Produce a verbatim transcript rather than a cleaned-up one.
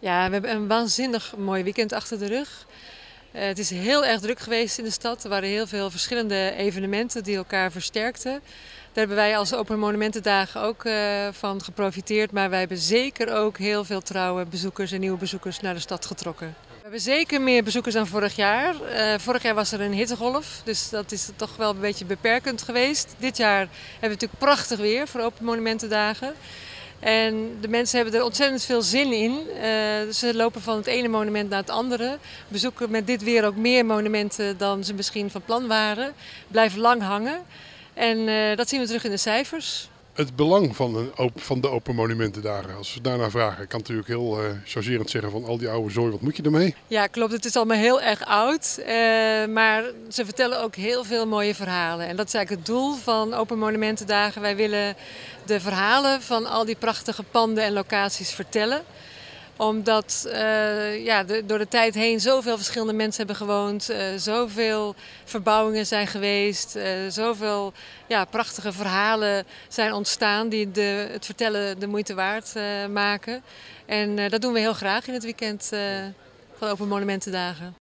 Ja, we hebben een waanzinnig mooi weekend achter de rug. Uh, het is heel erg druk geweest in de stad. Er waren heel veel verschillende evenementen die elkaar versterkten. Daar hebben wij als Open Monumentendagen ook uh, van geprofiteerd. Maar wij hebben zeker ook heel veel trouwe bezoekers en nieuwe bezoekers naar de stad getrokken. We hebben zeker meer bezoekers dan vorig jaar. Uh, vorig jaar was er een hittegolf, dus dat is toch wel een beetje beperkend geweest. Dit jaar hebben we natuurlijk prachtig weer voor Open Monumentendagen. En de mensen hebben er ontzettend veel zin in. Uh, ze lopen van het ene monument naar het andere. Bezoeken met dit weer ook meer monumenten dan ze misschien van plan waren. Blijven lang hangen. En uh, dat zien we terug in de cijfers. Het belang van, een open, van de Open Monumentendagen, als we daarnaar vragen, ik kan natuurlijk heel uh, chargerend zeggen van al die oude zooi, wat moet je ermee? Ja, klopt. Het is allemaal heel erg oud. Uh, maar ze vertellen ook heel veel mooie verhalen. En dat is eigenlijk het doel van Open Monumentendagen. Wij willen de verhalen van al die prachtige panden en locaties vertellen. Omdat uh, ja, de, door de tijd heen zoveel verschillende mensen hebben gewoond. Uh, zoveel verbouwingen zijn geweest. Uh, zoveel ja, prachtige verhalen zijn ontstaan die de, het vertellen de moeite waard uh, maken. En uh, dat doen we heel graag in het weekend uh, van Open Monumentendagen.